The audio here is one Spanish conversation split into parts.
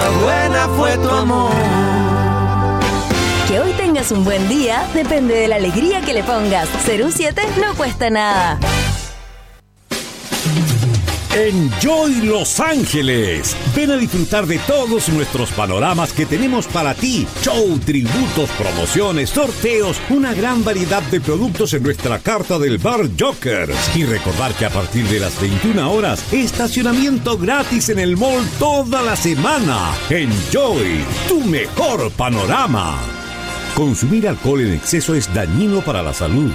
buena fue tu amor. Que hoy tengas un buen día depende de la alegría que le pongas. Ser un 7 no cuesta nada. Enjoy Los Ángeles. Ven a disfrutar de todos nuestros panoramas que tenemos para ti. Show, tributos, promociones, sorteos, una gran variedad de productos en nuestra carta del Bar Jokers. Y recordar que a partir de las 21 horas, estacionamiento gratis en el mall toda la semana. Enjoy, tu mejor panorama. Consumir alcohol en exceso es dañino para la salud.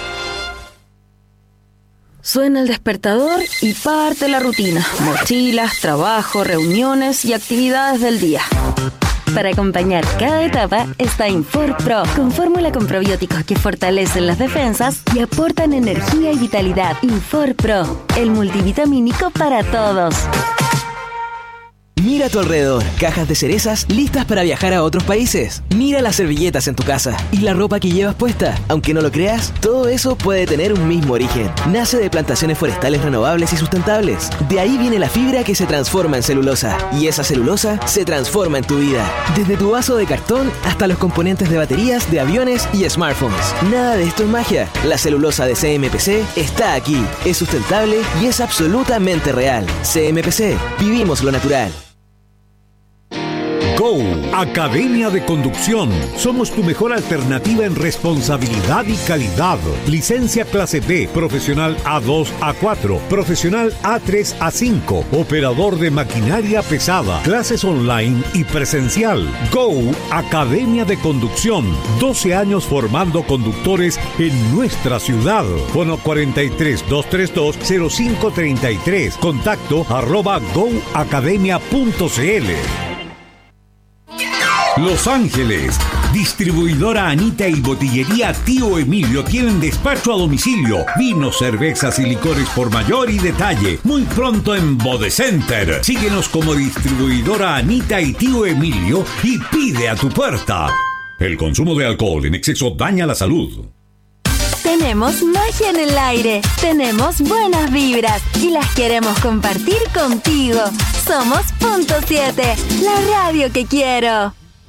Suena el despertador y parte la rutina. Mochilas, trabajo, reuniones y actividades del día. Para acompañar cada etapa está Infor Pro, con fórmula con probióticos que fortalecen las defensas y aportan energía y vitalidad. Infor Pro, el multivitamínico para todos. Mira a tu alrededor, cajas de cerezas listas para viajar a otros países. Mira las servilletas en tu casa y la ropa que llevas puesta. Aunque no lo creas, todo eso puede tener un mismo origen. Nace de plantaciones forestales renovables y sustentables. De ahí viene la fibra que se transforma en celulosa. Y esa celulosa se transforma en tu vida. Desde tu vaso de cartón hasta los componentes de baterías, de aviones y smartphones. Nada de esto es magia. La celulosa de CMPC está aquí. Es sustentable y es absolutamente real. CMPC. Vivimos lo natural. Go, Academia de Conducción. Somos tu mejor alternativa en responsabilidad y calidad. Licencia clase B, profesional A2, A4, profesional A3, A5, operador de maquinaria pesada, clases online y presencial. Go, Academia de Conducción. 12 años formando conductores en nuestra ciudad. Fono 43-232-0533. Contacto @goacademia.cl. Los Ángeles. Distribuidora Anita y Botillería Tío Emilio tienen despacho a domicilio. Vinos, cervezas y licores por mayor y detalle. Muy pronto en Bodecenter. Síguenos como Distribuidora Anita y Tío Emilio y pide a tu puerta. El consumo de alcohol en exceso daña la salud. Tenemos magia en el aire, tenemos buenas vibras y las queremos compartir contigo. Somos Punto 7, la radio que quiero.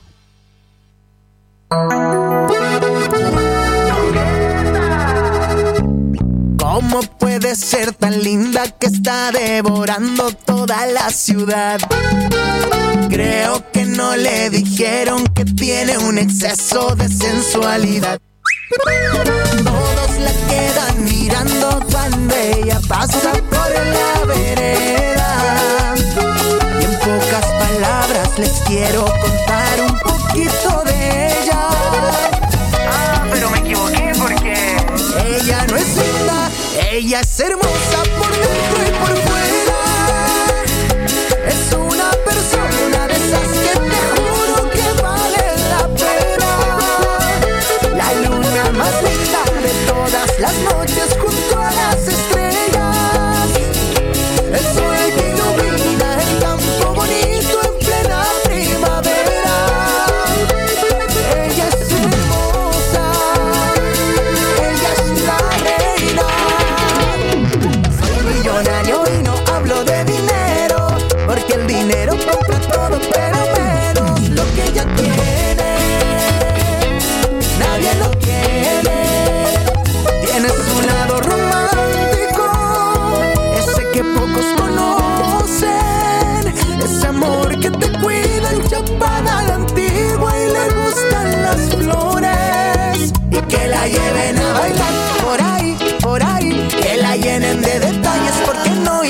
¿Cómo puede ser tan linda que está devorando toda la ciudad? Creo que no le dijeron que tiene un exceso de sensualidad. Todos la quedan mirando cuando ella pasa por la vereda. Y en pocas palabras les quiero contar un poquito de ella. Pero me equivoqué porque ella no es linda, ella es hermosa por dentro y por fuera. Es una persona de esas que te juro que vale la pena. La luna más linda de todas las noches junto a las estrellas. El sol que ilumina el campo bonito en plena primavera. Ella es hermosa, ella es la reina. Soy millonario y no hablo de dinero, porque el dinero compra todo pero menos lo que ella tiene. Nadie lo tiene. Tiene su lado romántico, ese que pocos conocen. Ese amor que te cuida enchapada a la antigua y le gustan las flores. Y que la lleven a bailar por ahí, que la llenen de detalles porque no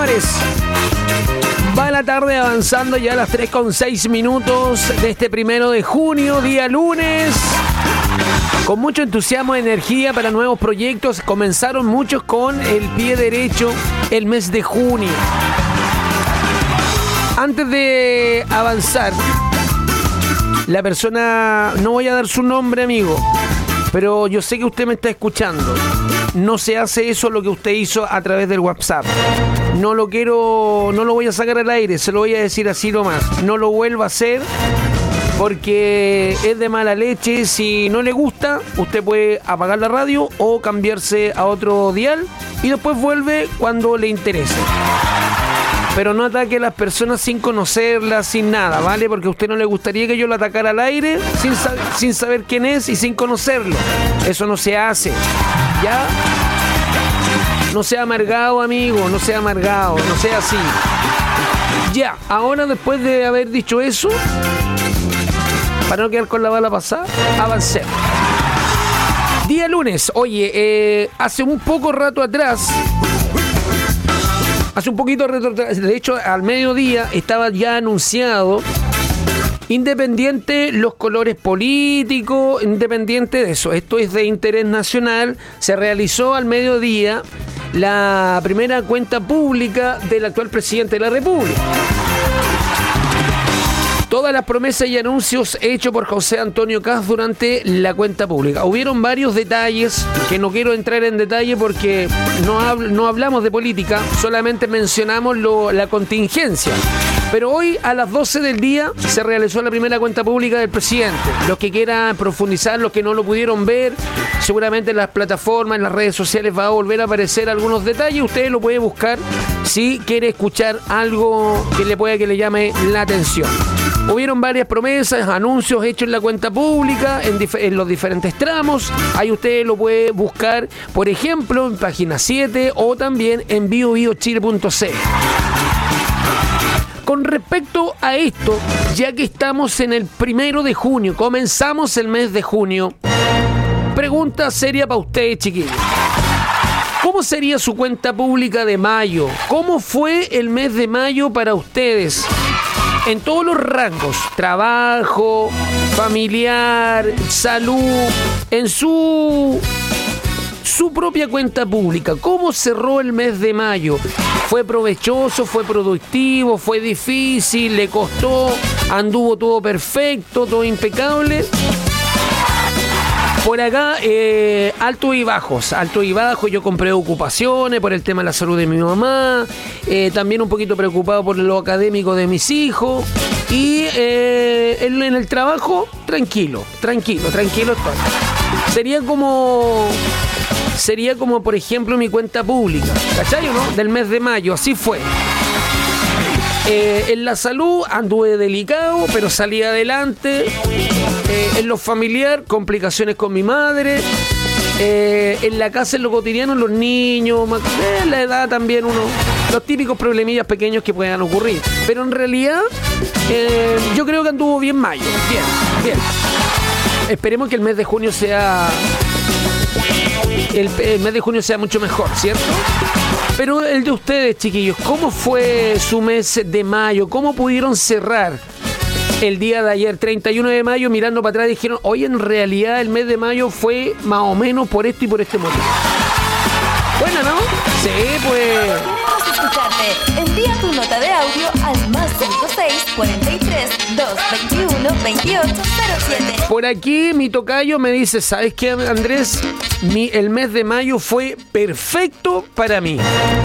señores. Va la tarde avanzando ya a las 3:06 de este 1 de junio, día lunes. Con mucho entusiasmo y energía para nuevos proyectos. Comenzaron muchos con el pie derecho el mes de junio. Antes de avanzar, la persona, no voy a dar su nombre, amigo, pero yo sé que usted me está escuchando. No se hace eso lo que usted hizo a través del WhatsApp. No lo voy a sacar al aire, se lo voy a decir así nomás. No lo vuelva a hacer porque es de mala leche. Si no le gusta, usted puede apagar la radio o cambiarse a otro dial y después vuelve cuando le interese. Pero no ataque a las personas sin conocerlas, sin nada, ¿vale? Porque a usted no le gustaría que yo lo atacara al aire sin saber quién es y sin conocerlo. Eso no se hace, ¿ya? No sea amargado, amigo, no sea amargado, no sea así. Ya, ahora después de haber dicho eso, para no quedar con la bala pasada, avancemos. Día lunes, oye, hace un poco rato atrás, de hecho al mediodía estaba ya anunciado, independiente los colores políticos, independiente de eso, esto es de interés nacional, se realizó al mediodía la primera cuenta pública del actual presidente de la República. Todas las promesas y anuncios hechos por José Antonio Kast durante la cuenta pública. Hubieron varios detalles que no quiero entrar en detalle porque no hablamos de política, solamente mencionamos la contingencia. Pero hoy a las 12 del día se realizó la primera cuenta pública del presidente. Los que quieran profundizar, los que no lo pudieron ver, seguramente en las plataformas, en las redes sociales va a volver a aparecer algunos detalles. Usted lo puede buscar si quiere escuchar algo que le llame la atención. Hubieron varias promesas, anuncios hechos en la cuenta pública, en los diferentes tramos. Ahí usted lo puede buscar, por ejemplo, en página 7 o también en biobiochile.cl. Con respecto a esto, ya que estamos en el 1 de junio, comenzamos el mes de junio, pregunta seria para ustedes, chiquillos. ¿Cómo sería su cuenta pública de mayo? ¿Cómo fue el mes de mayo para ustedes? En todos los rangos, trabajo, familiar, salud, en su propia cuenta pública. ¿Cómo cerró el mes de mayo? ¿Fue provechoso? ¿Fue productivo? ¿Fue difícil? ¿Le costó? ¿Anduvo todo perfecto? ¿Todo impecable? Por acá, altos y bajos. Altos y bajos, yo compré ocupaciones por el tema de la salud de mi mamá. También un poquito preocupado por lo académico de mis hijos. Y en el trabajo, tranquilo estoy. Sería como, por ejemplo, mi cuenta pública, ¿cachai o no? Del mes de mayo, así fue. En la salud anduve delicado, pero salí adelante. En lo familiar, complicaciones con mi madre. En la casa, en lo cotidiano, los niños, en la edad también los típicos problemillas pequeños que puedan ocurrir. Pero en realidad, yo creo que anduvo bien mayo. Bien. Esperemos que el mes de junio sea... El mes de junio sea mucho mejor, ¿cierto? Pero el de ustedes, chiquillos, ¿cómo fue su mes de mayo? ¿Cómo pudieron cerrar el día de ayer, 31 de mayo, mirando para atrás, dijeron, hoy en realidad el mes de mayo fue más o menos por esto y por este motivo? Bueno, ¿no? Sí, pues... Queremos escucharte. Envía tu nota de audio al más 56 43 221 2807. Por aquí mi tocayo me dice, ¿sabes qué, Andrés? El mes de mayo fue perfecto para mí.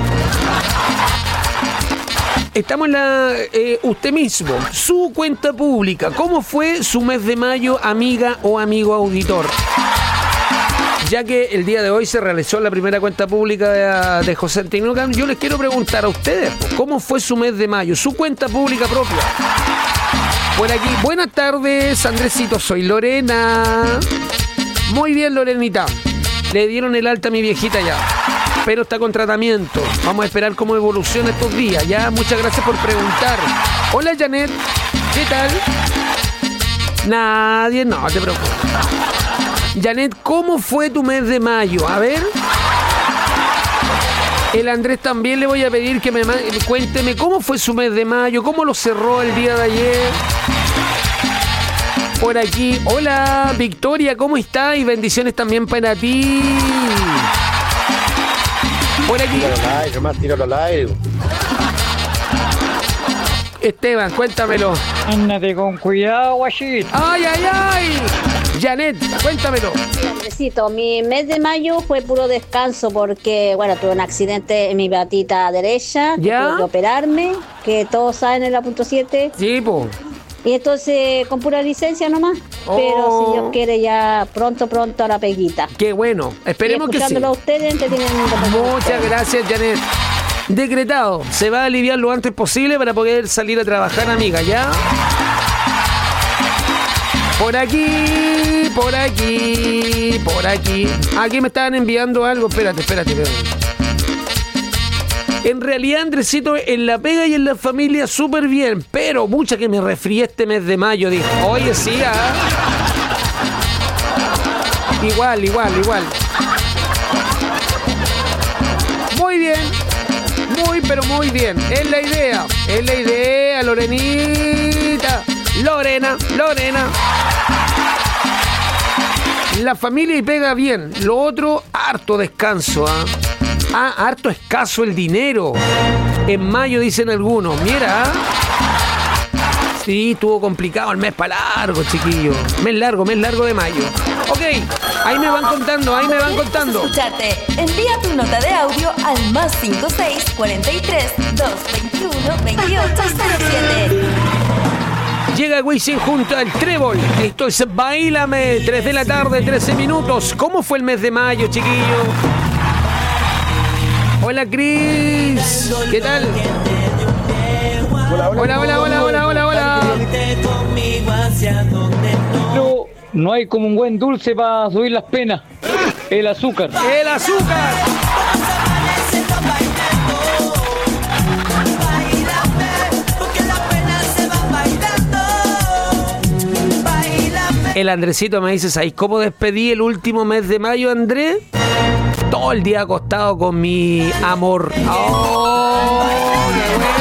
Estamos en usted mismo, su cuenta pública. ¿Cómo fue su mes de mayo, amiga o amigo auditor? Ya que el día de hoy se realizó la primera cuenta pública de José Antonio Kast, yo les quiero preguntar a ustedes, ¿cómo fue su mes de mayo, su cuenta pública propia? Por aquí, buenas tardes, Andresito, soy Lorena. Muy bien, Lorenita. Le dieron el alta a mi viejita ya, pero está con tratamiento. Vamos a esperar cómo evoluciona estos días. Ya, muchas gracias por preguntar. Hola, Janet. ¿Qué tal? Nadie, no te preocupes. Janet, ¿cómo fue tu mes de mayo? A ver. El Andrés también le voy a pedir que cuénteme cómo fue su mes de mayo, cómo lo cerró el día de ayer. Por aquí, hola Victoria, ¿cómo está? Y bendiciones también para ti. Por aquí. Tiro los aire. Esteban, cuéntamelo. Ándate con cuidado, guachito. ¡Ay, ay, ay! Janet, cuéntamelo. Sí, Andresito, mi mes de mayo fue puro descanso porque, bueno, tuve un accidente en mi patita derecha. ¿Ya? Tuve que operarme, que todos saben en la .7. Sí, po. Y entonces con pura licencia nomás. Oh. Pero si Dios quiere ya pronto a la peguita. Qué bueno, esperemos que sí. Escuchándolo a ustedes, Muchas gracias, Janet. Decretado, se va a aliviar lo antes posible para poder salir a trabajar, amiga, ¿ya? Por aquí. Aquí me estaban enviando algo. Espérate. En realidad, Andresito, en la pega y en la familia súper bien, pero mucha que me resfrié este mes de mayo. Dijo, oye, sí, Igual. Muy bien. Muy bien. Es la idea, Lorenita. Lorena. La familia y pega bien. Lo otro, harto descanso, harto escaso el dinero. En mayo dicen algunos. Mira, Sí, estuvo complicado el mes para largo, chiquillo. Mes largo de mayo. Ok, ahí me van contando. Escucharte. Envía tu nota de audio al +56 43 221 2807. Llega Wisin junto al Trébol. Esto es Bailame, 3 de la tarde, 13 minutos. ¿Cómo fue el mes de mayo, chiquillo? Hola, Cris. ¿Qué tal? Hola. No hay como un buen dulce para subir las penas. El azúcar. El Andresito me dice, ¿sabes cómo despedí el último mes de mayo, Andrés? Todo el día acostado con mi amor. ¡Oh, qué bueno!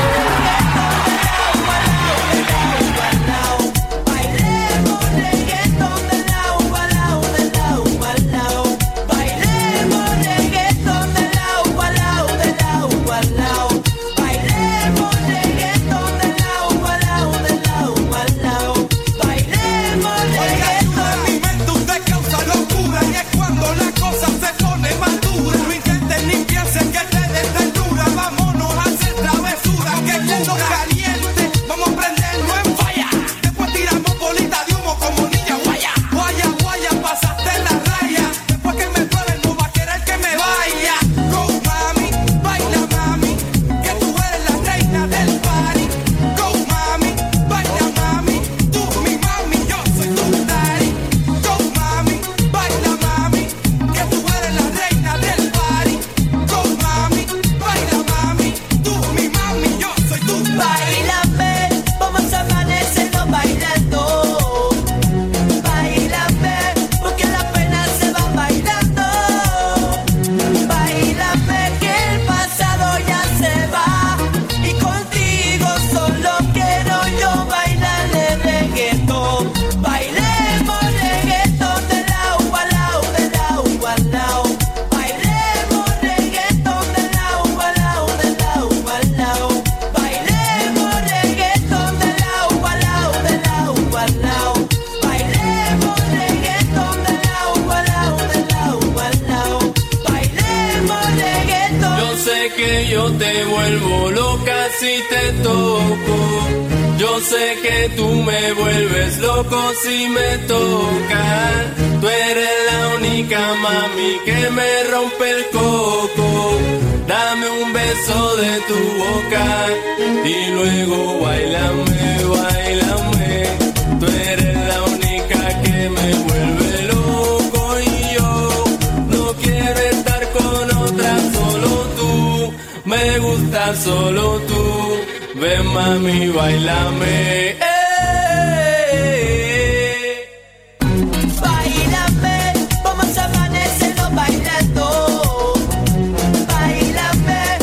Si me tocas, tú eres la única mami que me rompe el coco. Dame un beso de tu boca y luego bailame. Tú eres la única que me vuelve loco y yo no quiero estar con otra, solo tú. Me gusta solo tú. Ven mami, bailame. Bailame, vamos a amanecernos bailando. Bailame,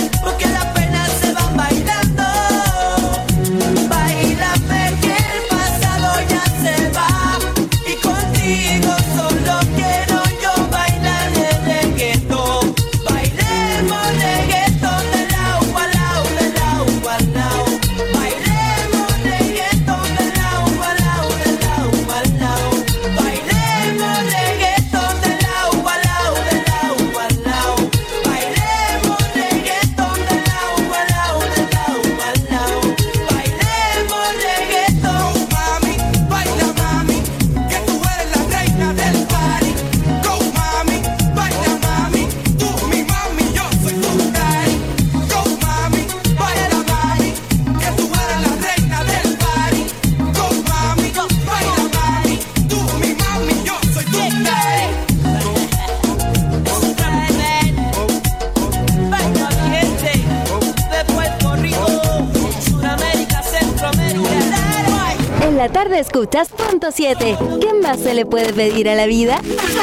la tarde escuchas Punto 7. ¿Qué más se le puede pedir a la vida?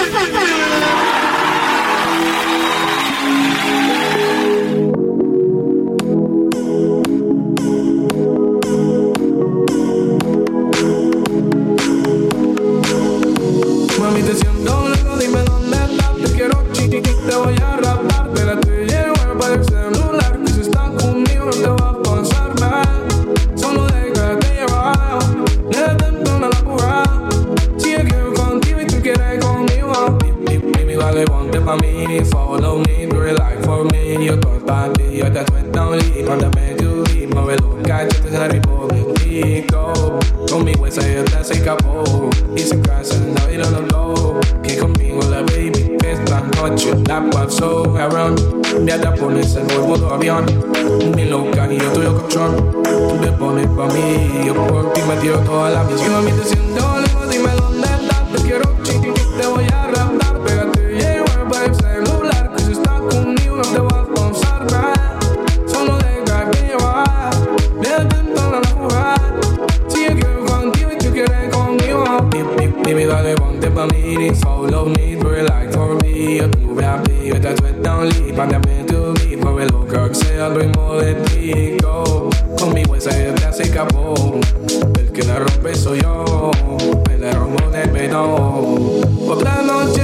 Mami, te siento loco, dime dónde estás. Te quiero chiqui, te voy a raptar. Pero te llevo para el celular. Que si estás conmigo no te va a pasar nada. Solo déjate llevar. Déjate a la jugada. Si yo quiero contigo y tú quieres conmigo. Baby, dale, ponte pa' mí. Follow me, do it like for me. Yo todo pa' ti, yo te suelto un lead. Mándame tu beat, mueve los cachetes en el rico. Conmigo esa ya se escapó. Y su casa no ir a los lobos. Que conmigo la baby esta noche la pasó cabrón. Ya te pones en el modo avión. Mi loca y yo tuyo colchón. Tú te pones pa' mí, yo por ti me tiro toda la misión. A mí te siento lejos, dime dónde estás. Te quiero chiqui, te voy a raptar. Pégate, llevo para el celular. Que si estás conmigo no te vas a pasar nada. Solo déjate llevar. Déjate a la jugada. Si yo quiero contigo y tú quieres conmigo. Baby, dale, ponte pa' mí. Follow me, do it like for me. Yo tuve a ti, yo te suelto un lead. Mándame tu beat, mueve lo que sea el ritmo de ti. Go. Conmigo esa ya se escapó. El que la rompe soy yo. Me la rompo de perdón. Otra noche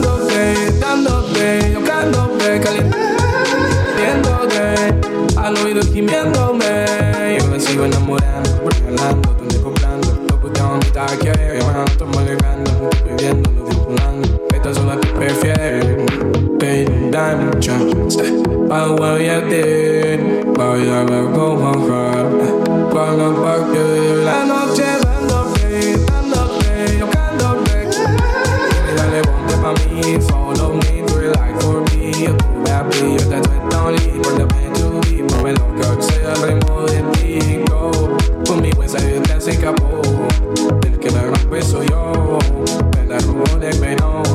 dándote, tocándote, caliente, viéndote, al oído gimiéndome. Yo me sigo enamorando, regalando, te comprando. Lo puteado mi taque, yo estoy molestando, estoy viviendo, no estoy jugando. Esta sola te prefiero. Baby, dame un chance. By the way I did, but I will go on her. Cuando parte la noche dándote, tocándote. Dale, ponte pa' mí, follow me, do it like for me. Yo tuve a ti, yo te suelto un lead. Mándame tu beat, mueve lo que sea el ritmo de ti. Go. Conmigo esa ya se escapó. El que la rompe soy yo. Me la robo de menor.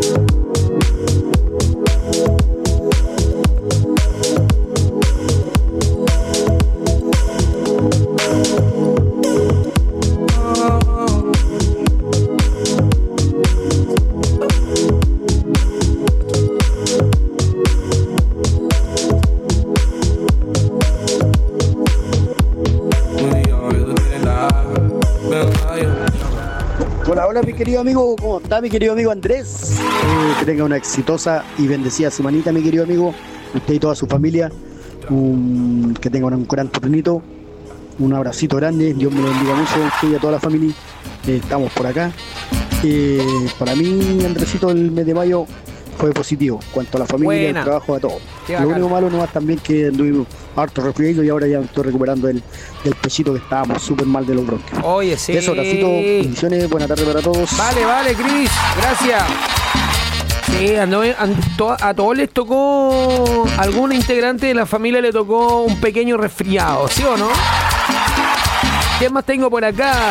Hola mi querido amigo, ¿cómo está mi querido amigo Andrés? Que tenga una exitosa y bendecida semanita mi querido amigo, usted y toda su familia, que tenga un gran tornito, un abracito grande, Dios me lo bendiga mucho, usted y a toda la familia, estamos por acá. Para mí Andresito el mes de mayo fue positivo, cuanto a la familia, el trabajo, a todo. Lo único malo nomás también que anduvimos harto resfriado y ahora ya me estoy recuperando del pechito que estábamos súper mal de los bronquios. Oye, sí. Eso, abracito, bendiciones, buena tarde para todos. Vale, Cris, gracias. Sí, a todos les tocó, algún integrante de la familia le tocó un pequeño resfriado, ¿sí o no? ¿Qué más tengo por acá?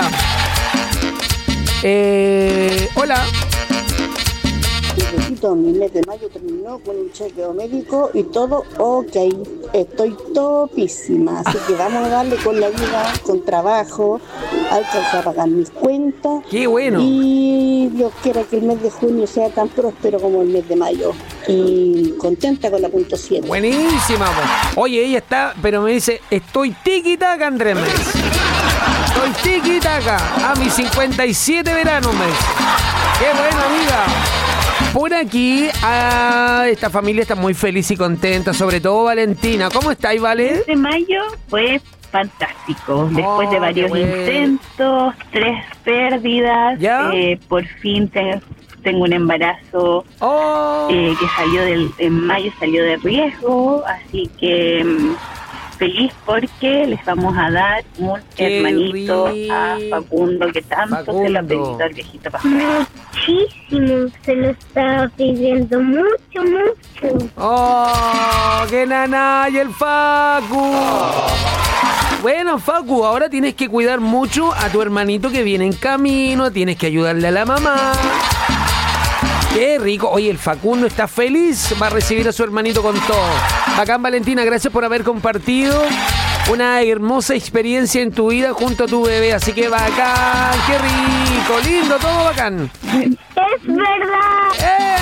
Hola. Mi mes de mayo terminó con un chequeo médico y todo ok. Estoy topísima, así que vamos a darle con la vida, con trabajo, alcanzar a pagar mis cuentas. ¡Qué bueno! Y Dios quiera que el mes de junio sea tan próspero como el mes de mayo. Y contenta con la Punto 7. Buenísima, po. Oye, ella está, pero me dice, estoy tiki-taka, Andrés, me dice. Estoy tiki-taka a mis 57 veranos, me dice. ¡Qué bueno, amiga! Por aquí, esta familia está muy feliz y contenta, sobre todo Valentina. ¿Cómo estáis, Vale? Este mayo fue fantástico. Después de varios intentos, 3 pérdidas, por fin tengo un embarazo que en mayo salió de riesgo, así que feliz porque les vamos a dar un hermanito a Facundo que tanto se lo ha pedido al viejito Pascual. Muchísimo, se lo estaba pidiendo mucho. ¡Oh, qué nana! ¡Y el Facu! Bueno, Facu, ahora tienes que cuidar mucho a tu hermanito que viene en camino, tienes que ayudarle a la mamá. ¡Qué rico! Oye, el Facundo está feliz, va a recibir a su hermanito con todo. Bacán, Valentina, gracias por haber compartido. una hermosa experiencia en tu vida junto a tu bebé. Así que bacán, qué rico, lindo, todo bacán. Es verdad.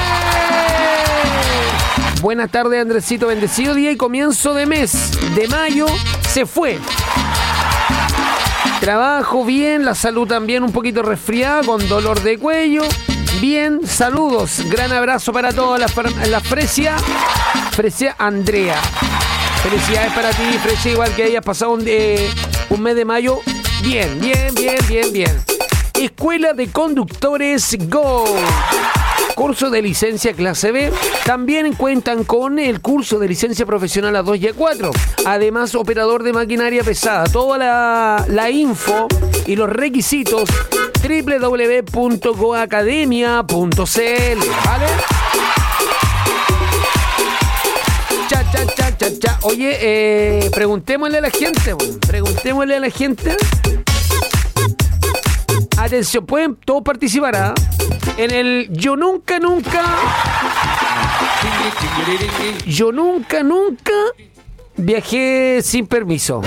Buenas tardes, Andresito. Bendecido día y comienzo de mes de mayo. Se fue. Trabajo bien, la salud también un poquito resfriada, con dolor de cuello. Bien, saludos. Gran abrazo para toda la Fresia Andrea. Felicidades para ti, Fresia, igual que hayas pasado un mes de mayo. Bien. Escuela de Conductores Go. Curso de licencia clase B. También cuentan con el curso de licencia profesional A2 y A4. Además, operador de maquinaria pesada. Toda la info y los requisitos www.goacademia.cl. ¿Vale? Cha. Oye, preguntémosle a la gente. Atención, pueden todos participar, ¿ah? En el Yo nunca viajé sin permiso.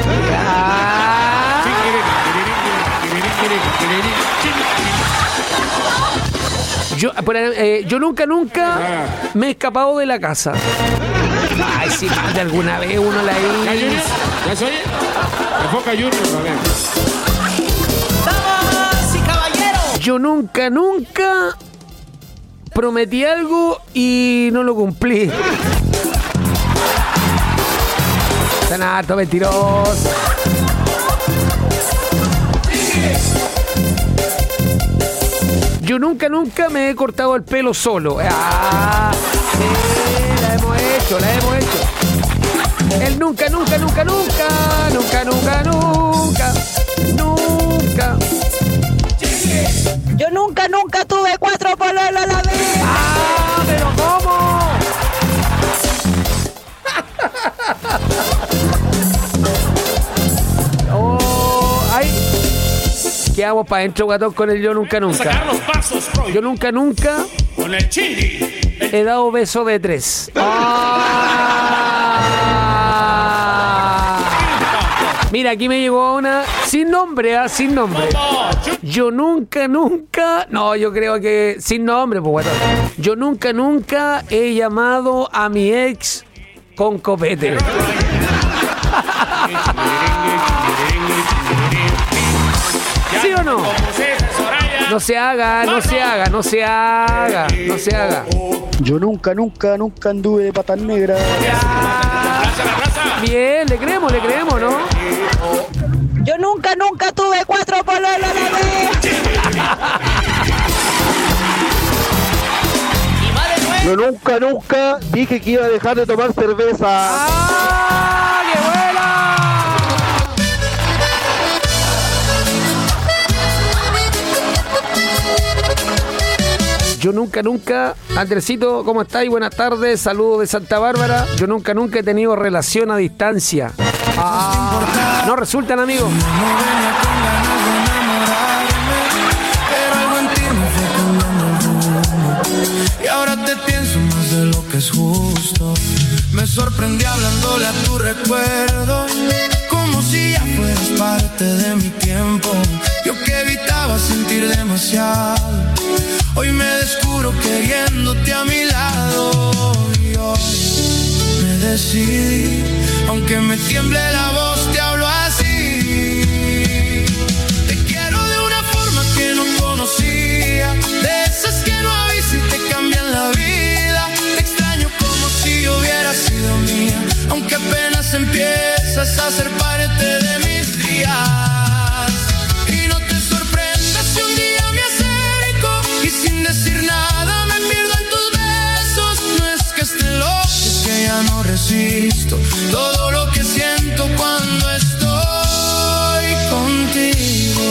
Yo nunca me he escapado de la casa. Ay, si más de alguna vez uno la hizo. ¿Ya se oye? Enfoca Junior, a ver. Yo nunca prometí algo y no lo cumplí. Están harto mentirosos. Yo nunca me he cortado el pelo solo. Sí, la hemos hecho. El nunca. Yo nunca tuve 4 pololos a la vez. ¡Ah, pero cómo! ¡Ay! Quedamos para adentro, guatón, con el yo nunca. Yo nunca con el chili. He dado beso de 3. Mira, aquí me llegó una sin nombre. Yo nunca. No, yo creo que sin nombre, pues, guatón. Yo nunca he llamado a mi ex con copete. ¿Sí o no? No se haga. Yo nunca anduve de patas negras. Bien, le creemos, ¿no? Yo nunca tuve 4 pololos a la vez. Yo nunca dije que iba a dejar de tomar cerveza. ¡Ah, qué buena! Yo nunca, Andresito, ¿cómo estáis? Buenas tardes, saludos de Santa Bárbara. Yo nunca he tenido relación a distancia. No resultan, amigos. Y ahora te pienso más de lo que es justo. Me sorprendí hablándole a tu recuerdo, como si ya fueras parte de mi tiempo. Yo que evitaba sentir demasiado, hoy me descubro queriéndote a mi lado. Y hoy me decidí, aunque me tiemble la voz, te hablo así. Te quiero de una forma que no conocía, de esas que no avisas y te cambian la vida. Te extraño como si yo hubiera sido mía, aunque apenas empiezas a ser parte de mis días. Y no te sorprendas si un día me acerco y sin decir nada me pierdo en tus besos. No es que esté loco, es que ya no resisto todo lo que siento cuando estoy contigo.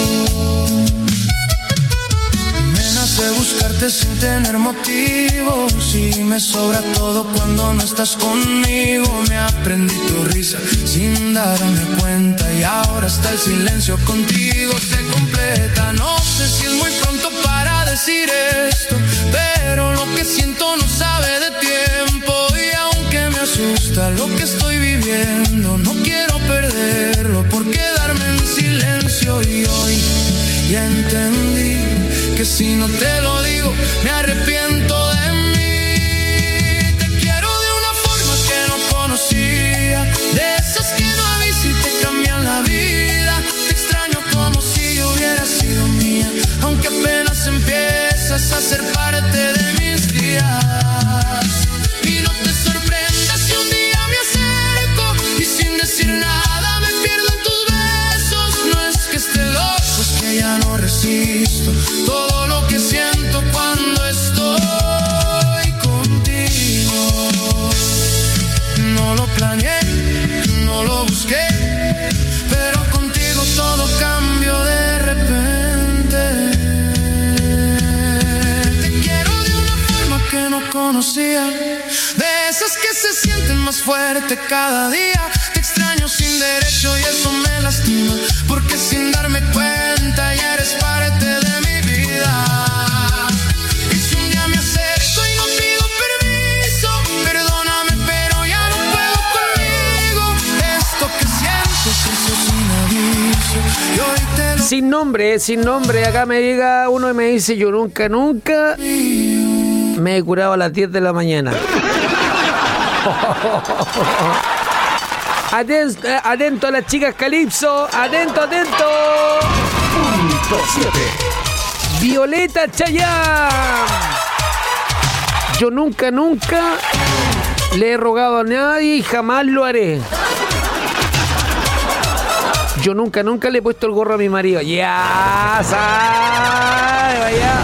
Me nace buscarte sin tener motivos, y me sobra todo cuando no estás conmigo. Me aprendí tu risa sin darme cuenta, y ahora hasta el silencio contigo se completa. No sé si es muy pronto para decir esto, pero lo que siento no sabe de tiempo. Y aunque me asusta lo que estoy viviendo, no quiero perderlo por quedarme en silencio. Y hoy ya entendí que si no te lo digo me arrepiento de mí. Te quiero de una forma que no conocía, de esas que no avisas y te cambian la vida. Te extraño como si hubiera sido mía, aunque apenas empiezas a ser parte de mis días. Y no te sorprendas si un día me acerco y sin decir nada me pierdo en tus besos. No es que esté loco, es que ya no resisto todo lo que siento cuando estoy contigo. No lo planeé, no lo busqué, pero contigo todo cambió de repente. Te quiero de una forma que no conocía, de esas que se sienten más fuerte cada día. Te extraño sin derecho y eso me lastima, porque sin darme cuenta ya eres parte de mi vida. Y si un día me acerco y no pido permiso, perdóname pero ya no puedo conmigo. Esto que siento se hizo sin aviso y hoy te lo... Sin nombre, acá me llega uno y me dice: yo nunca me he curado a las 10 de la mañana. Atento a las chicas Calipso, atento. Punto 7. Violeta Chayán. Yo nunca le he rogado a nadie y jamás lo haré. Yo nunca le he puesto el gorro a mi marido. Ya sabe, vaya.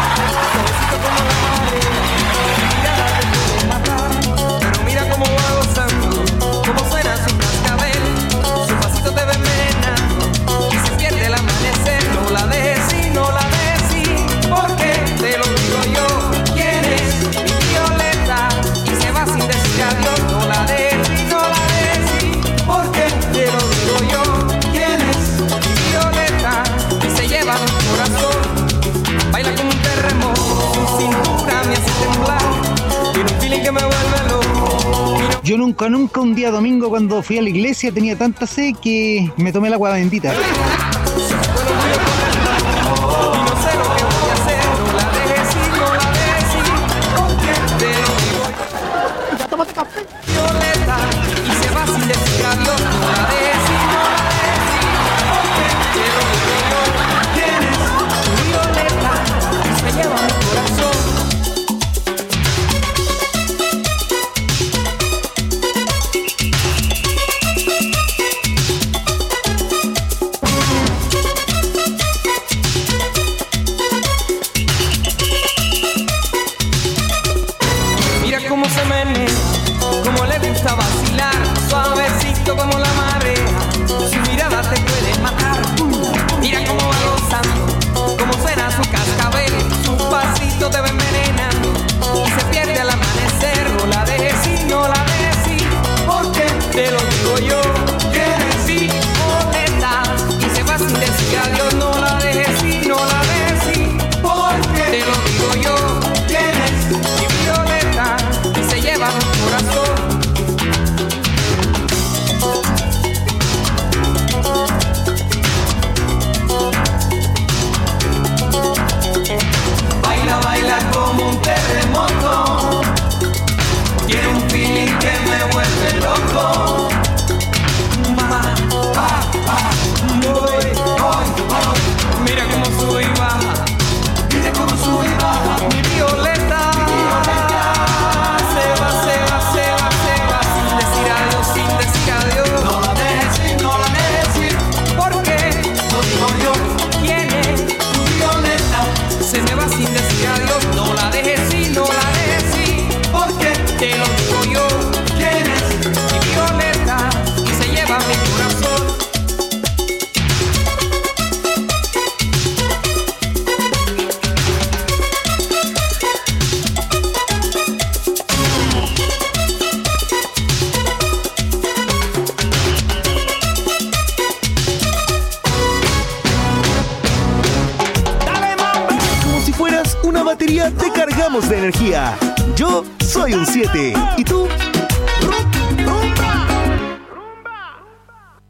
Pero mira cómo va gozando, cómo suena su cascabel, su pasito te va envenenando y se pierde el amanecer. No la dejes y no la dejes, porque te lo digo yo. ¿Quién es mi Violeta? Y se va sin decir adiós. No la dejes y no la dejes, porque te lo digo yo. ¿Quién es mi Violeta? Y se lleva mi corazón. Baila como un terremoto, su cintura me hace temblar. Tiene un feeling que me vuelve loco. Yo nunca, un día domingo cuando fui a la iglesia tenía tanta sed que me tomé el agua bendita. Tómate café. Violeta, y se va sin decir adiós. No la dejes y no la dejes, porque te lo digo yo. ¿Quién es Violeta? Y se lleva mi corazón. Mira cómo se menea, cómo le gusta vacilar, suavecito como la marea, su mirada te puede matar. Mira cómo va gozando, cómo suena su cascabel, su pasito te va envenenando y se pierde al amanecer. No la dejes y no la dejes, porque te lo digo yo. ¿Quieres Violeta? Y se va sin decir adiós. No la dejes y no la dejes, porque te lo digo yo. ¿Quieres mi Violeta? Y se lleva mi corazón. Baila, baila como un terremoto. Tiene un feeling que me vuelve loco. Mira cómo sube y baja. Mira cómo sube y baja. Mi Violeta. Se va sin decir adiós, sin decir adiós. No la dejes, no la dejes, porque lo digo yo. ¿Quién es tu Violeta? Se me va sin decir adiós. No la dejes y no la dejes, porque te lo digo yo. ¿Quién es mi Violeta? Y se lleva mi corazón. Como si fueras una batería, te cargamos de energía. Yo soy un 7. ¿Y tú?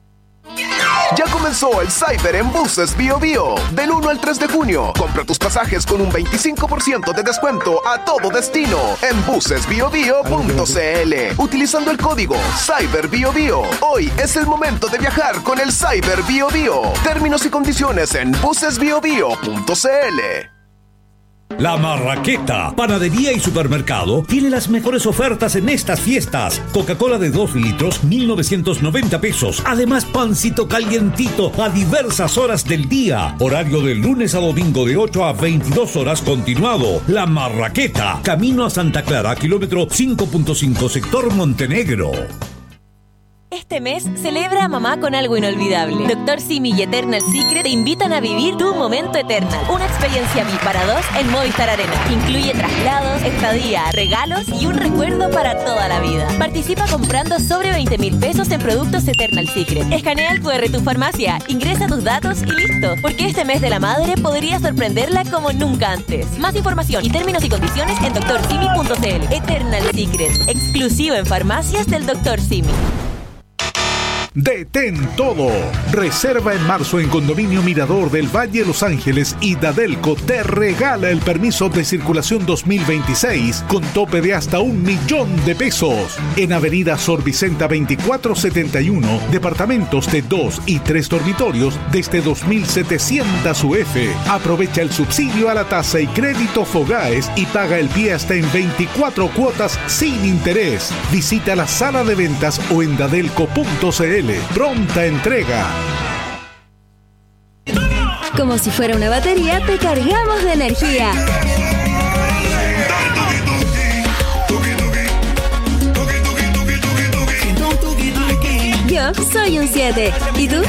comenzó el Cyber en Buses Bio Bio. Del 1 al 3 de junio, compra tus pasajes con un 25% de descuento a todo destino en bucesbiobio.cl utilizando el código Cyber Bio Bio. Hoy es el momento de viajar con el Cyber Bio Bio. Términos y condiciones en bucesbiobio.cl. La Marraqueta, panadería y supermercado, tiene las mejores ofertas en estas fiestas. Coca-Cola de 2 litros, 1.990 pesos. Además, pancito calientito a diversas horas del día. Horario de lunes a domingo de 8 a 22 horas continuado. La Marraqueta, camino a Santa Clara, kilómetro 5.5, sector Montenegro. Este mes celebra a mamá con algo inolvidable. Dr. Simi y Eternal Secret te invitan a vivir tu momento Eternal. Una experiencia VIP para 2 en Movistar Arena. Incluye traslados, estadía, regalos y un recuerdo para toda la vida. Participa comprando sobre 20.000 pesos en productos Eternal Secret. Escanea el QR tu farmacia, ingresa tus datos y listo. Porque este mes de la madre podría sorprenderla como nunca antes. Más información y términos y condiciones en drsimi.cl. Eternal Secret, exclusivo en farmacias del Dr. Simi. Detén todo. Reserva en marzo en Condominio Mirador del Valle Los Ángeles y Dadelco te regala el permiso de circulación 2026 con tope de hasta 1 millón de pesos. En Avenida Sor Vicenta 2471, departamentos de 2 y 3 dormitorios desde 2.700 UF. Aprovecha el subsidio a la tasa y crédito Fogaes y paga el pie hasta en 24 cuotas sin interés. Visita la sala de ventas o en dadelco.cl. Pronta entrega. Como si fuera una batería, te cargamos de energía. Yo soy un 7. ¿Y tú?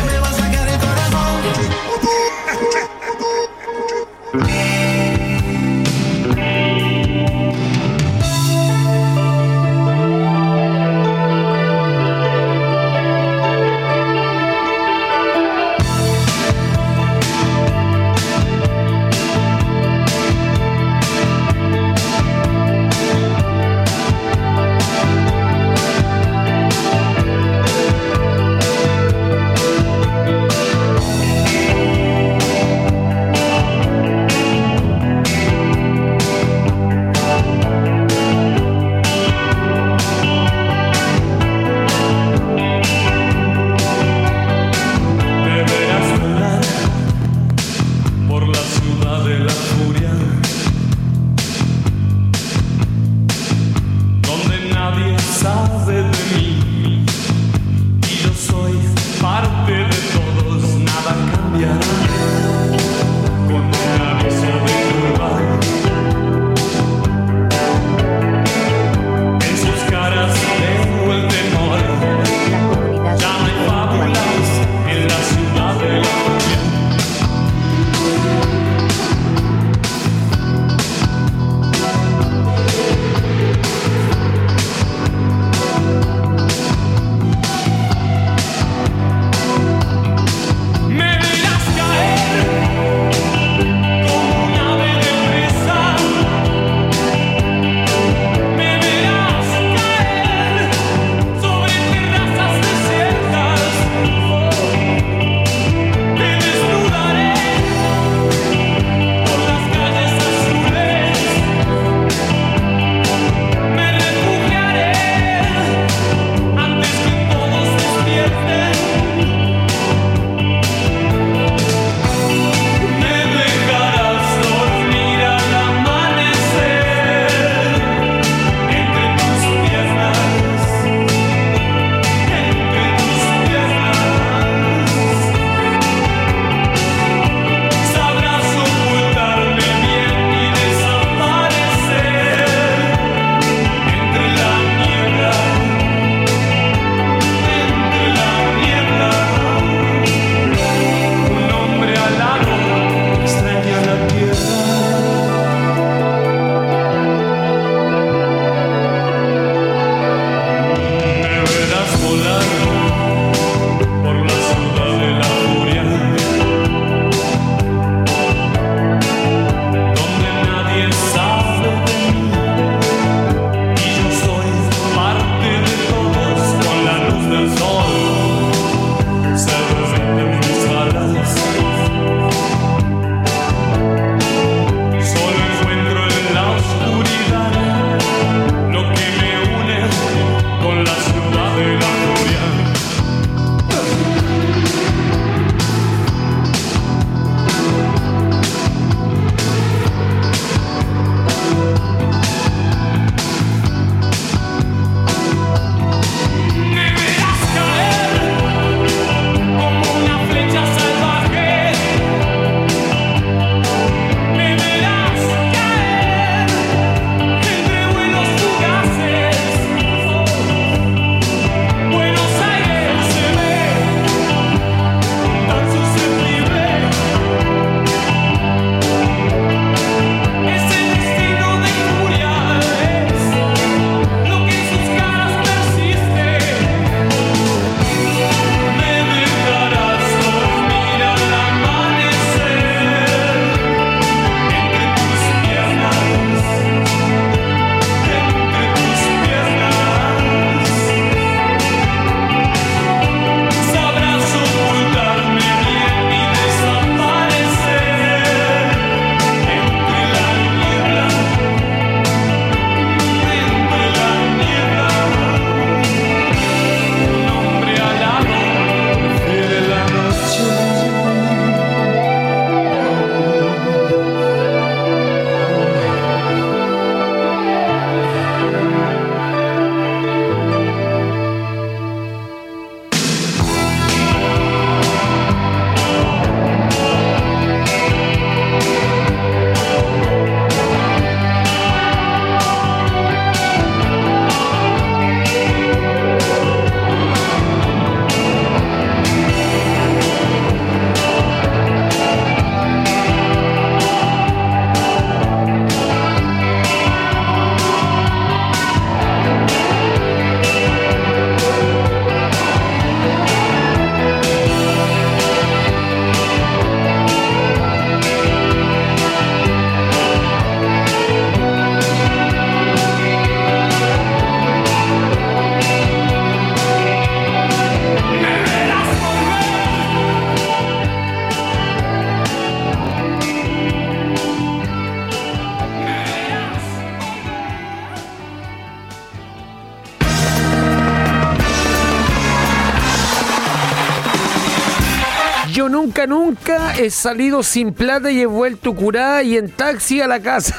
nunca he salido sin plata y he vuelto curada y en taxi a la casa.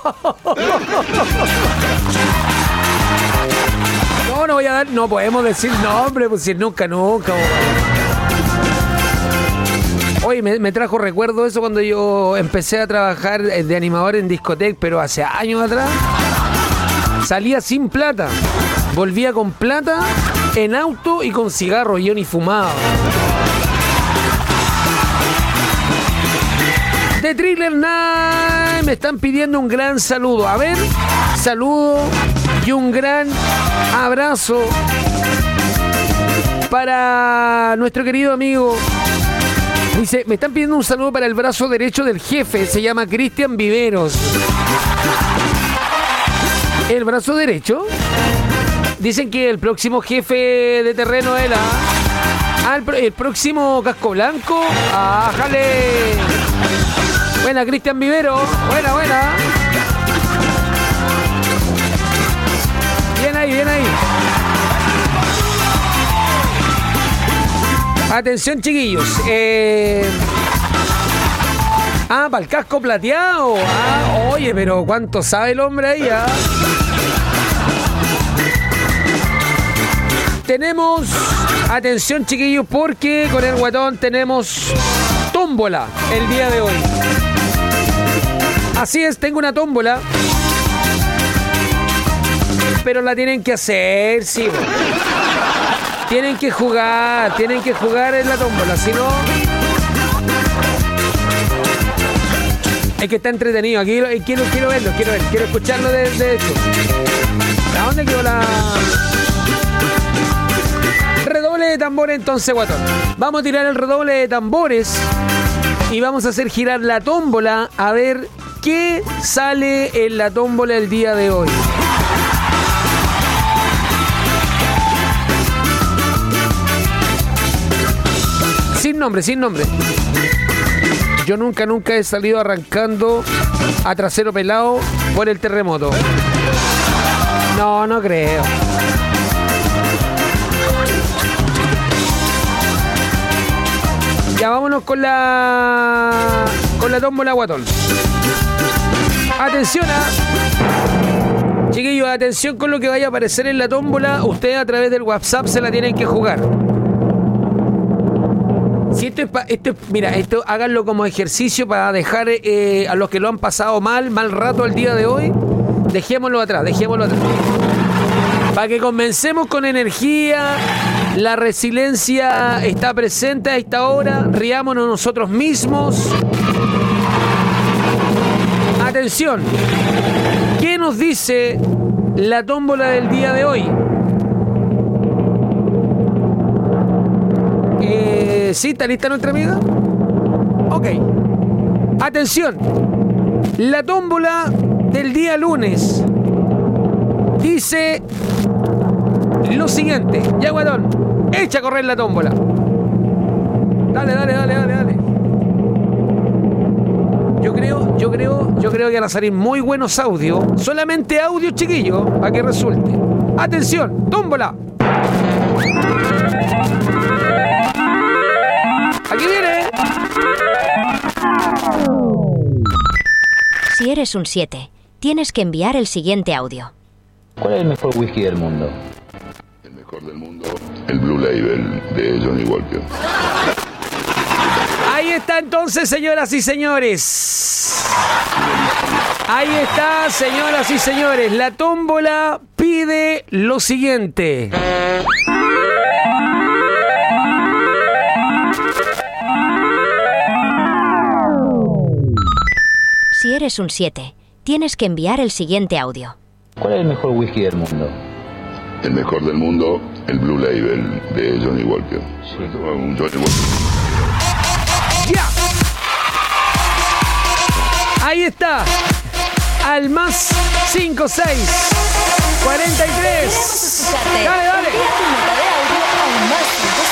No voy a dar, no podemos decir nombre, pues si nunca. Oye, me trajo recuerdo eso cuando yo empecé a trabajar de animador en discoteca, pero hace años atrás. Salía sin plata, volvía con plata, en auto y con cigarro, yo ni fumaba. De Thriller Night me están pidiendo un gran saludo. A ver, saludo y un gran abrazo para nuestro querido amigo. Dice, me están pidiendo un saludo para el brazo derecho del jefe, se llama Cristian Viveros. ¿El brazo derecho? Dicen que el próximo jefe de terreno es el próximo Casco Blanco. ¡Ájale! Buena, Cristian Vivero. Buena. Bien ahí. Atención, chiquillos. Para el casco plateado. Oye, pero ¿cuánto sabe el hombre ahí? Tenemos, atención, chiquillos, porque con el Guatón tenemos tómbola el día de hoy. Así es, tengo una tómbola. Pero la tienen que hacer, sí. Tienen que jugar en la tómbola, si no... Es que está entretenido, aquí quiero verlo, quiero escucharlo de hecho. ¿A dónde quedó la...? Redoble de tambores entonces, Guatón. Vamos a tirar el redoble de tambores y vamos a hacer girar la tómbola a ver qué sale en la tómbola el día de hoy. Sin nombre. Yo nunca he salido arrancando a trasero pelado por el terremoto. No creo. Ya vámonos con la tómbola, Guatón. Atención chiquillos, atención con lo que vaya a aparecer en la tómbola. Ustedes a través del WhatsApp se la tienen que jugar. Si esto háganlo como ejercicio para dejar a los que lo han pasado mal rato el día de hoy. Dejémoslo atrás. Para que comencemos con energía. La resiliencia está presente a esta hora. Riámonos nosotros mismos. Atención. ¿Qué nos dice la tómbola del día de hoy? ¿Sí? ¿Está lista nuestra amiga? Ok. Atención. La tómbola del día lunes dice lo siguiente. Ya, Guatón, echa a correr la tómbola. Dale. Yo creo que van a salir muy buenos audios. Solamente audio, chiquillos, para que resulte. Atención, tómbola. Aquí viene. Si eres un 7, tienes que enviar el siguiente audio. ¿Cuál es el mejor whisky del mundo? El mejor del mundo, el Blue Label de Johnny Walker. Ahí está entonces, señoras y señores. Ahí está, señoras y señores. La tómbola pide lo siguiente. Si eres un 7, tienes que enviar el siguiente audio. ¿Cuál es el mejor whisky del mundo? El mejor del mundo, el Blue Label de Johnny Walker. Sí. Un Johnny Walker. ¡Ya! Ahí está. Al más 56 43. Dale. Envía tu nota de audio al más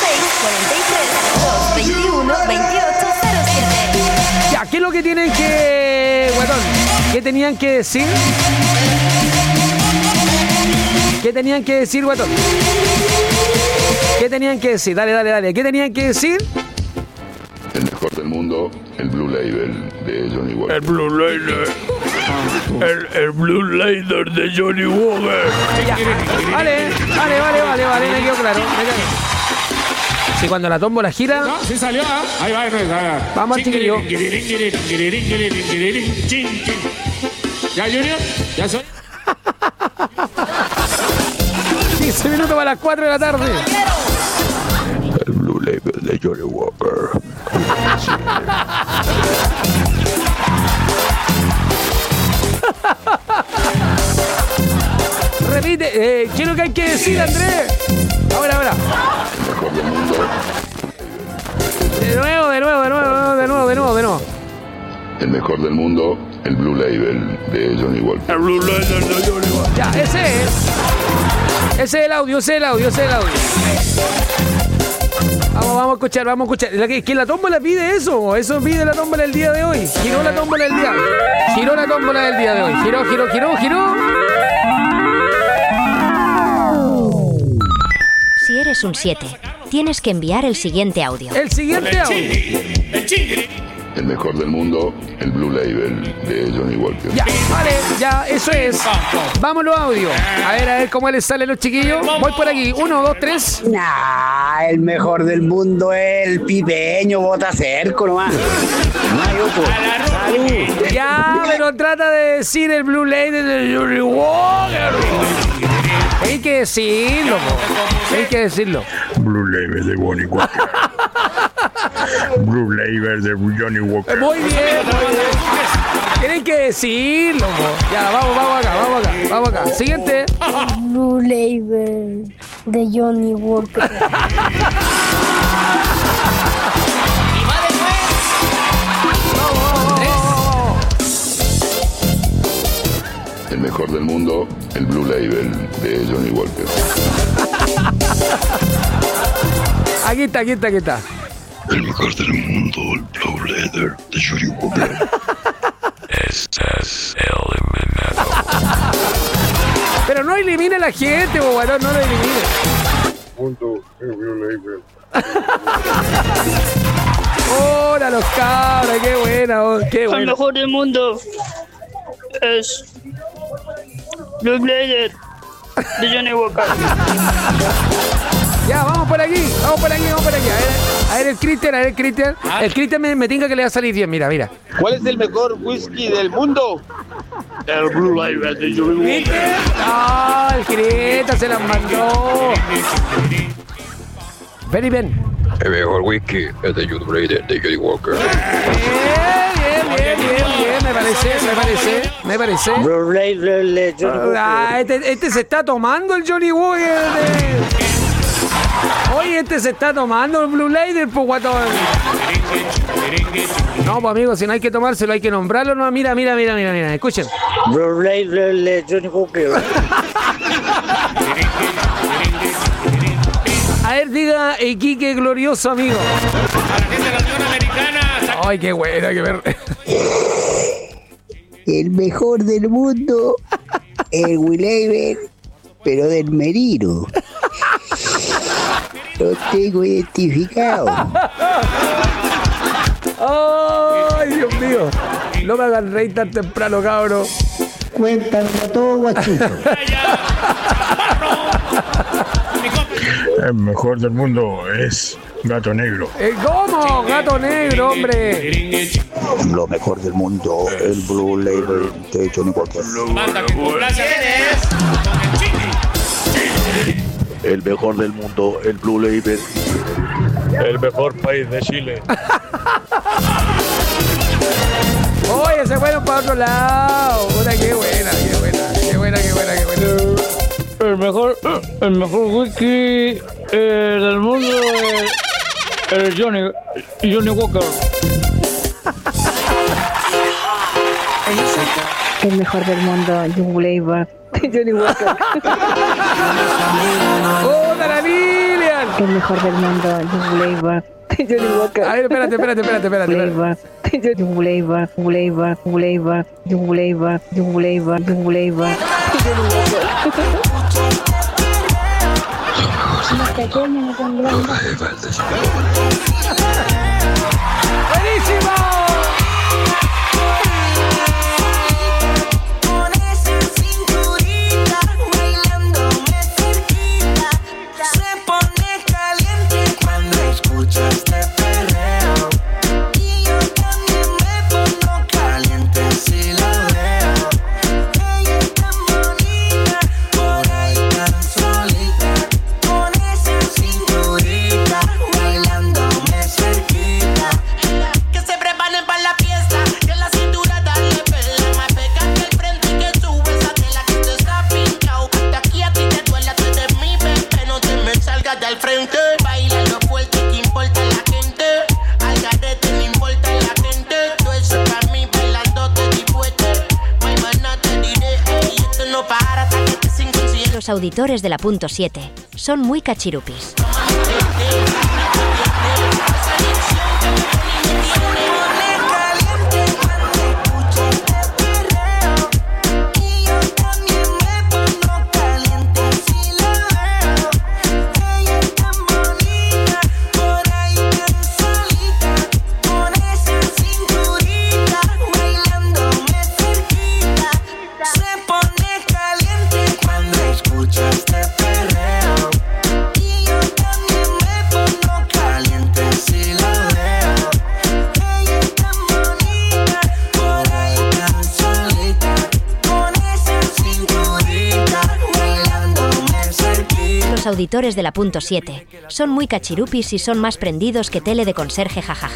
56 43 221 2807. Ya, ¿qué es lo que tienen que... Guatón, ¿qué tenían que decir? ¿Qué tenían que decir, Guatón? ¿Qué tenían que decir? Dale. ¿Qué tenían que decir? El mejor del mundo, el Blue Label de Johnny Walker. El Blue Label. El Blue Label de Johnny Walker. Vale, me quedó claro. Si cuando la tómbola gira. No, sí salió, ¿eh? Ahí va. Vamos, chiquillo. ¿Ya, Junior? ¿Ya soy? 15 minutos para las 4 de la tarde. El Blue Label de Johnny Walker. Repite, ¿qué es lo que hay que decir, Andrés? Ahora. De nuevo. El mejor del mundo, el Blue Label de Johnny Walker. El Blue Label de Johnny Walker. Ya, ese es el audio. Vamos a escuchar. Que la tómbola pide eso pide la tómbola el día de hoy. Giró la tómbola del día de hoy. Giró. Si eres un 7, tienes que enviar el siguiente audio. El mejor del mundo, el Blue Label de Johnny Walker. Ya, eso es. Vámonos audio. A ver cómo les salen los chiquillos. Voy por aquí. 1, 2, 3. El mejor del mundo es el pipeño, bota cerco nomás. Ya, pero trata de decir el Blue Label de Johnny Walker. Hay que decirlo. Blue Label de Johnny Walker. Blue Label de Johnny Walker. Muy bien. Tienen que decirlo. Ya, vamos acá. Siguiente. Blue Label de Johnny Walker. El mejor del mundo, el Blue Label de Johnny Walker. Aquí está. El mejor del mundo, el Blue Label de Johnny Walker. Este es eliminado. Pero no elimine a la gente, bobarón, no lo elimine. Punto, el Blue Label. Hola, los cabros, qué buena. El mejor del mundo es Blue Label de Johnny Walker. Ya, vamos por aquí. A ver el Cristian. El Cristian me tinca que le va a salir bien, mira. ¿Cuál es el mejor whisky del mundo? El Blue Label de Johnny Walker. No, el Cristian se las mandó. Ven. El mejor whisky es de Blue Label de Johnny Walker. Bien. Me parece. Blue Label de Johnny Walker. Este se está tomando el Johnny Walker. Oye, este se está tomando el Blue Label, pues guatón. No, pues amigos, si no hay que tomárselo, hay que nombrarlo. No, mira, escuchen. Blue Label de Johnny Walker. A ver, diga Quique glorioso, amigo. A la gente de la Unión Americana. Ay, qué buena, que ver. El mejor del mundo, el Blue Label, pero del Merino. Lo tengo identificado. Ay, Dios mío. No me hagan reír tan temprano, cabrón. Cuéntamelo todo, guachito. El mejor del mundo es Gato Negro. ¿Cómo? Gato Negro, hombre. Lo mejor del mundo, el Blue Label de Johnny Walker. Manda que complace. El mejor del mundo, el Blue Label. El mejor país de Chile. Oye, se fueron para otro lado. Puta, qué buena. El mejor whisky del mundo es Johnny Walker. El mejor del mundo, Johnny Walker. ¡Hola, la Lilian! El mejor del mundo, Johnny Walker. A ver, espérate. ¡Buenísimo! Los auditores de la punto 7 son muy cachirupis. Los auditores de la punto 7 son muy cachirupis y son más prendidos que tele de conserje, jajaja.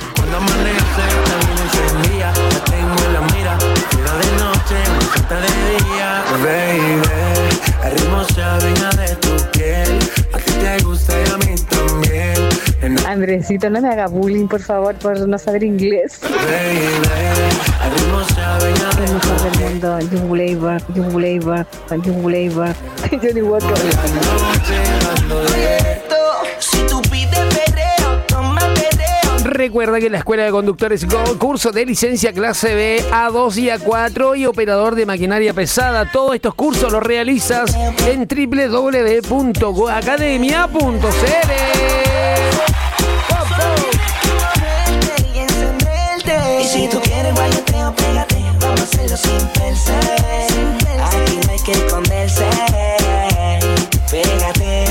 Andresito, no me haga bullying, por favor, por no saber inglés. El mejor del mundo, Young Labor, Johnny Walker. Recuerda que la Escuela de Conductores Go, curso de licencia clase B, A2 y A4 y operador de maquinaria pesada. Todos estos cursos los realizas en www.goacademia.cl. Y si tú quieres guayoteo, pégate, vamos a hacerlo sin pensar. Aquí no hay que esconderse. Pégate.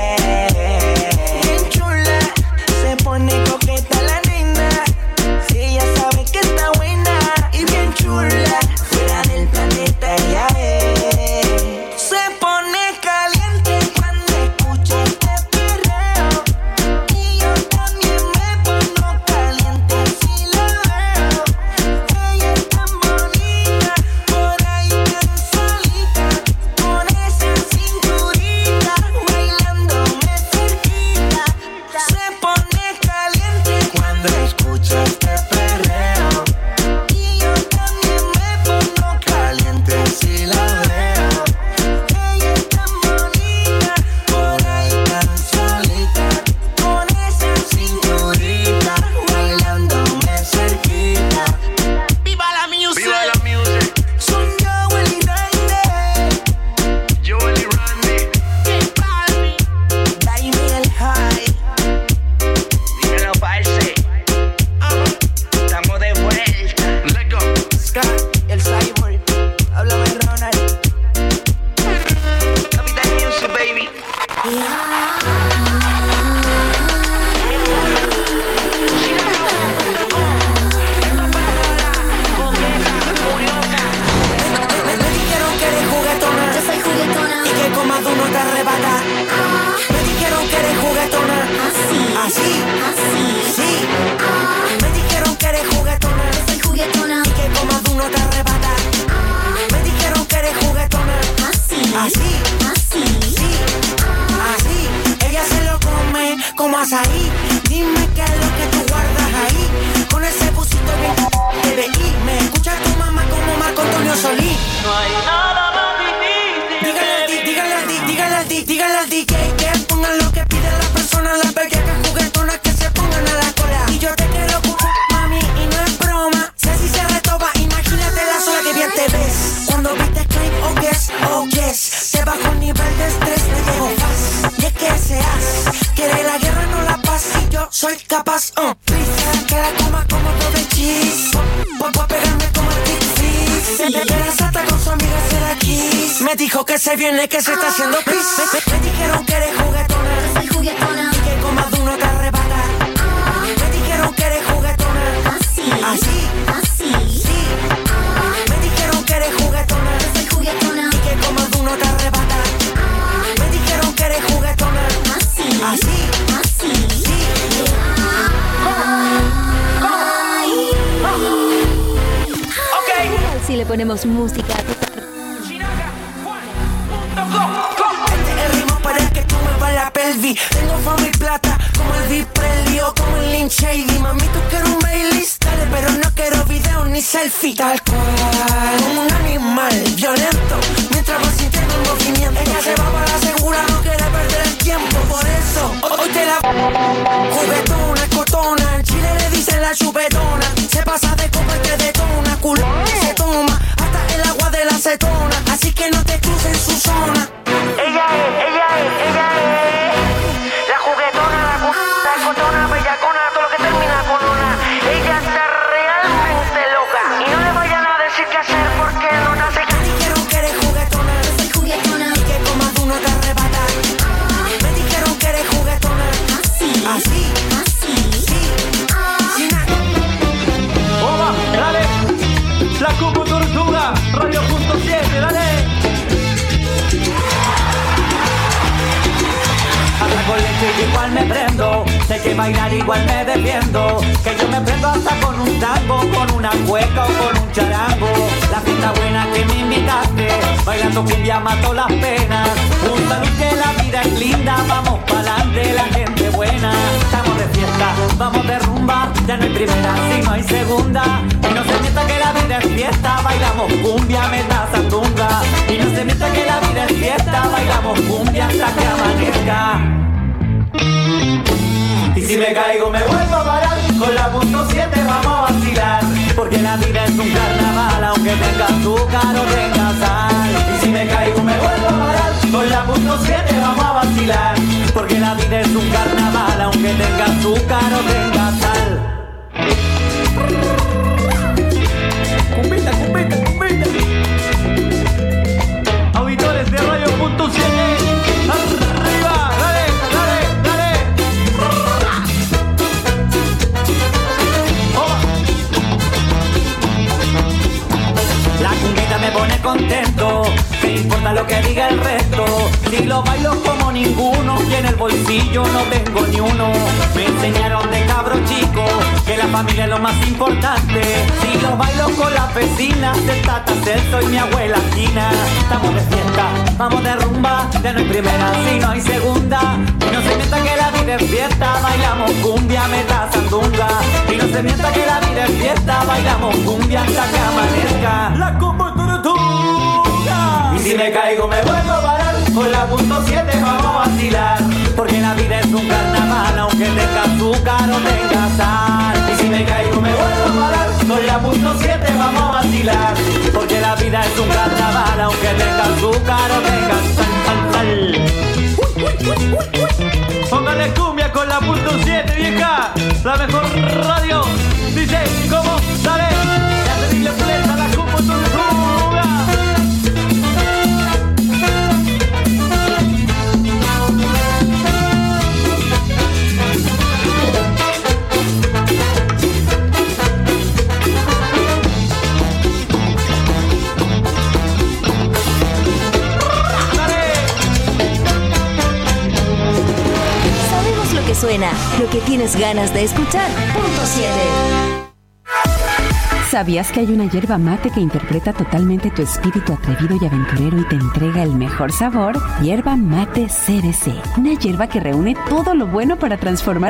Bien chula, se pone coqueta la nena. Si ella sabe que está buena y bien chula, fuera del planeta ella es. Se pone caliente cuando escucha este perreo. Y yo también me pongo caliente si la veo. Ella es tan bonita, por ahí tan solita, con esa cinturita, bailándome cerquita. Se pone caliente cuando escucha este perreo. Y yo también me pongo caliente si la veo. Ella es tan bonita, por ahí tan solita, con esa cinturita, bailándome cerquita. ¡Viva la music! ¡Viva la music! Son Joel y Randy. Joel y Randy. ¡Qué party! Daniel High. Dímelo, parce. Estamos de vuelta. Let's go. Scott, el cyborg. Háblame, Ronald. Capitán Music, baby. Me dijeron que eres juguetona. Yo soy juguetona. Y que comas tú no te arrebata. Me dijeron que eres juguetona. Así. Sí. Me dijeron que eres juguetona. Yo soy juguetona. Y que comas tú no te arrebata. Me dijeron que eres juguetona. Así. Sí. Ella se lo come como azaí. Dime qué es lo que tú guardas ahí. Con ese busito bien te veí. Me escucha tu mamá como Marco Antonio Solís. No hay nada más difícil. Dígale al DJ que pongan lo que pide la persona. Las bellas juguetonas que se pongan a la cola. Y yo te quiero mami, y no es broma. Sé si se retoba, imagínate la sola que bien te ves. Cuando viste claim, oh yes. Te bajo un nivel de estrés, me llevo fast. Y es que seas, quiere la guerra, no la paz. Y yo soy capaz. Pizza que la coma como todo de cheese. Voy a pegarme como el Big Fish. Era Santa con su amiga Cera Kiss. Me dijo que se viene, que se está haciendo pis. Me dijeron que eres juguetona. Soy juguetona. Y que comas de uno te arrebata. Me dijeron que eres juguetona. Así. Así. Sí. Me dijeron que eres juguetona. Soy juguetona. Y que comas de uno te arrebata. Me dijeron que eres juguetona. Así. Si le ponemos música. El ritmo para que tú me vas la pelvis. Tengo fama y plata como el Viprelli o como el Lynch Shady. Mami, tú quieres un Baileys, dale, pero no quiero video ni selfie. Tal cual, como un animal violento. Mientras vas sintiendo el movimiento, ella se va para la segura, no quiere perder el tiempo. Por eso, hoy te la juguetona, cotona. En Chile le dicen la chupetona. Se pasa de copa y te detona, culo se toma hasta el agua de la acetona. Así que no te cruces en su zona. Ella es la juguetona, la cotona, bellacona, todo lo que termina con una. Ella está realmente loca y no le vayan a decir qué hacer porque no nace. Me dijeron que eres juguetona, soy juguetona. Y que comas uno te arrebata. Me dijeron que eres juguetona. Así. Oba, dale. La Cupo Tortuga, Radio.7, dale. Hasta con leche igual me prendo, sé que bailar igual me defiendo, que yo me prendo hasta con un tango, con una cueca o con un charango. La fiesta buena que me invitaste, bailando cumbia mato las penas. Un salud que la vida es linda, vamos pa'lante la gente buena. Estamos de fiesta, vamos de rumba, ya no hay primera, sino hay segunda. Y no se mienta que la vida es fiesta, bailamos cumbia, meta sandunga. Y no se mienta que la vida es fiesta, bailamos cumbia hasta que amanezca. Y si me caigo me vuelvo a parar, con la .7 vamos a vacilar. Porque la vida es un carnaval, aunque tenga azúcar o tenga sal. Y si me caigo me vuelvo a parar, con la .7 vamos a vacilar. Porque la vida es un carnaval, aunque tenga azúcar o tenga sal. Cumbita. Auditores de Radio.7, arriba, dale. La cumbita me pone contento, me importa lo que diga el resto. Si lo bailo como ninguno, y en el bolsillo no tengo ni uno. Me enseñaron de cabro chico que la familia es lo más importante. Si lo bailo con las vecinas, el Tata Celso y mi abuela Gina. Estamos de fiesta, vamos de rumba, ya no hay primera, sino hay segunda. Y no se mienta que la vida es fiesta, bailamos cumbia, meta sandunga. Y no se mienta que la vida es fiesta, bailamos cumbia hasta que amanezca. La Cupo Tortuga. Y si me caigo me vuelvo a parar, con la .7 vamos a vacilar. Porque la vida es un carnaval, aunque tenga azúcar o tenga sal. Y si me caigo me vuelvo a parar, con la .7 vamos a vacilar. Porque la vida es un carnaval, aunque tenga azúcar o tenga sal. Póngale cumbia con la .7, vieja, la mejor radio. Dice, ¿cómo? Dale, ya te dile plena la Cupo Tortuga. Sabemos lo que suena, lo que tienes ganas de escuchar. .7. ¿Sabías que hay una yerba mate que interpreta totalmente tu espíritu atrevido y aventurero y te entrega el mejor sabor? Yerba mate CBC, una yerba que reúne todo lo bueno para transformar